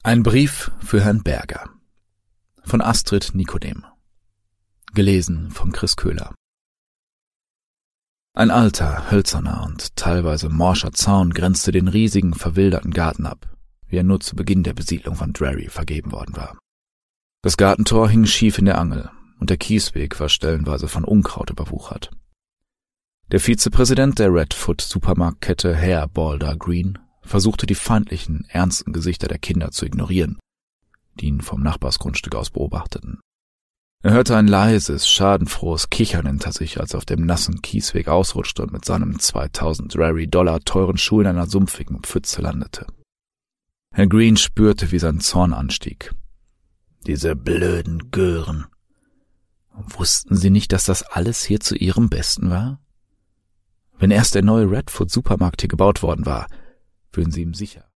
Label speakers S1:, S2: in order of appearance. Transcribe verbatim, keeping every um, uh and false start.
S1: Ein Brief für Herrn Berger von Astrid Nikodem. Gelesen von Chris Köhler. Ein alter, hölzerner und teilweise morscher Zaun grenzte den riesigen, verwilderten Garten ab, wie er nur zu Beginn der Besiedlung von Drarry vergeben worden war. Das Gartentor hing schief in der Angel und der Kiesweg war stellenweise von Unkraut überwuchert. Der Vizepräsident der Redfoot-Supermarktkette, Herr Balder Green, versuchte die feindlichen, ernsten Gesichter der Kinder zu ignorieren, die ihn vom Nachbarsgrundstück aus beobachteten. Er hörte ein leises, schadenfrohes Kichern hinter sich, als er auf dem nassen Kiesweg ausrutschte und mit seinem zweitausend Drarry-Dollar teuren Schuh in einer sumpfigen Pfütze landete. Herr Green spürte, wie sein Zorn anstieg. Diese blöden Gören. Wussten sie nicht, dass das alles hier zu ihrem Besten war? Wenn erst der neue Redfoot-Supermarkt hier gebaut worden war, würden sie ihm sicher